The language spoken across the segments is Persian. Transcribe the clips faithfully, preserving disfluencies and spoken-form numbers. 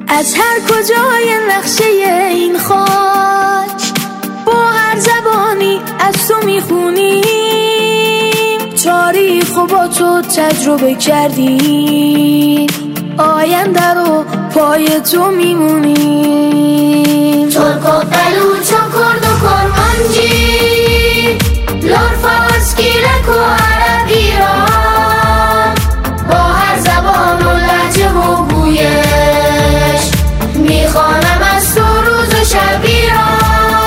از هر کجای نقشه این خاک با هر زبانی از تو میخونیم، تاریخ و با تو تجربه کردیم، آینده رو پای تو میمونیم. ترک و بلوچ و کرد و کرمانجی، لور فارس گیلک و عرب ایران، با هر زبان و لهجه و گویش میخوانم از تو روز و شب ایران.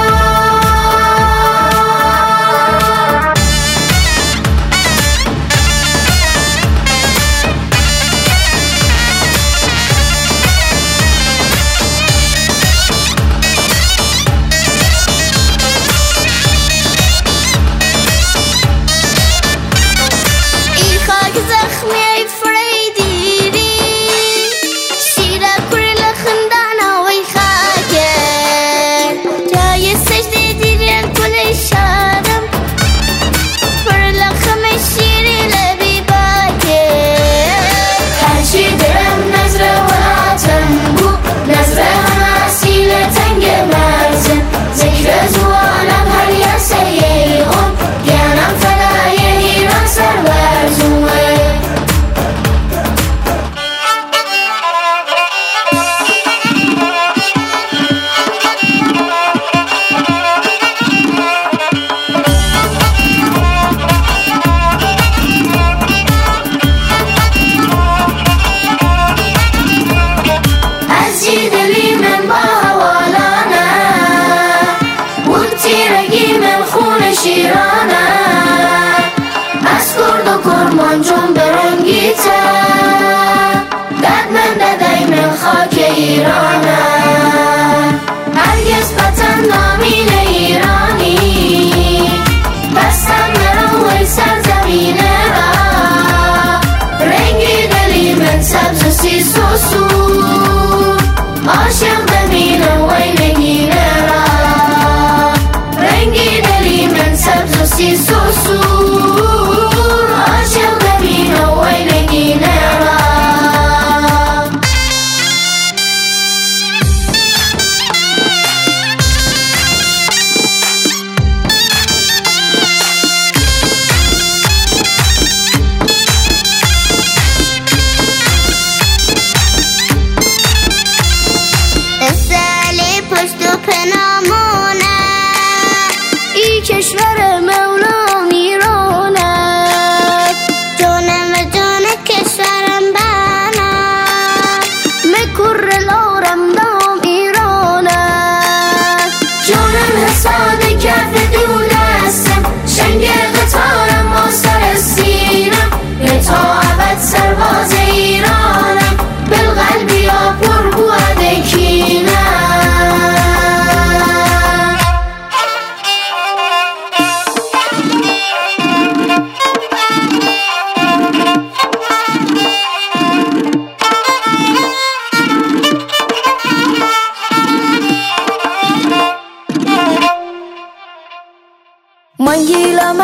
من گیلا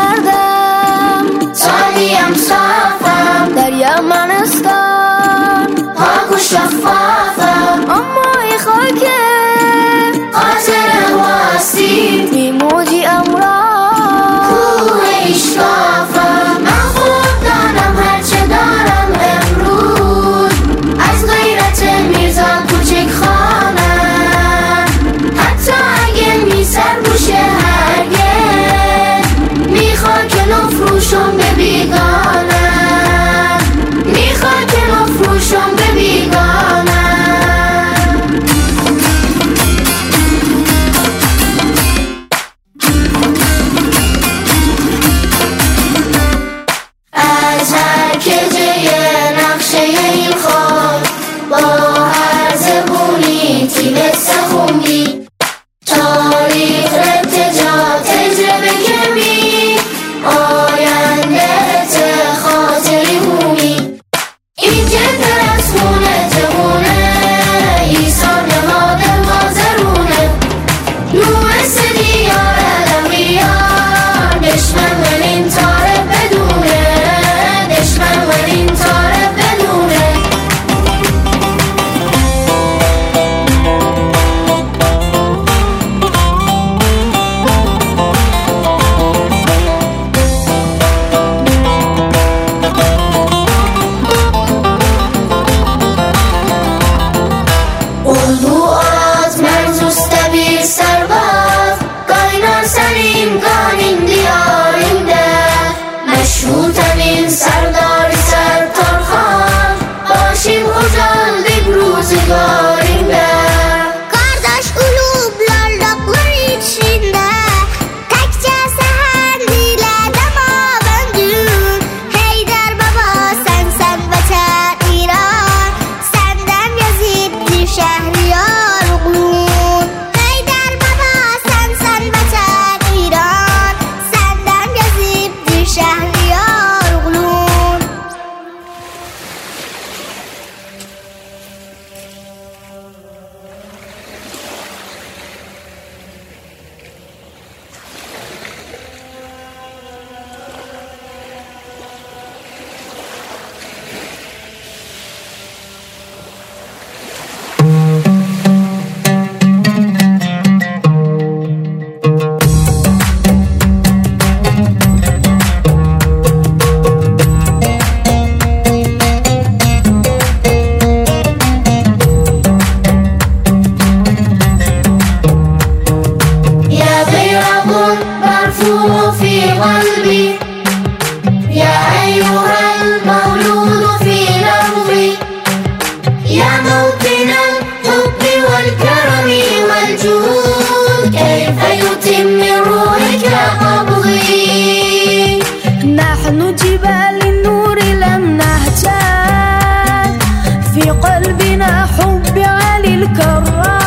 مردم، سالیم صافم، در یمنستان پاک و شفافم، اما ای خاک خاطر واستی بی موجی امران کوه اشکافم. من خوب دانم هرچه دارم امروز، از غیرت میرزا کوچک خانم، حتی اگه میسر بوشه هرگز میخوا که نفروشم به بیگانم، میخوا که نفروشم به بیگانم. حب علي الكرام.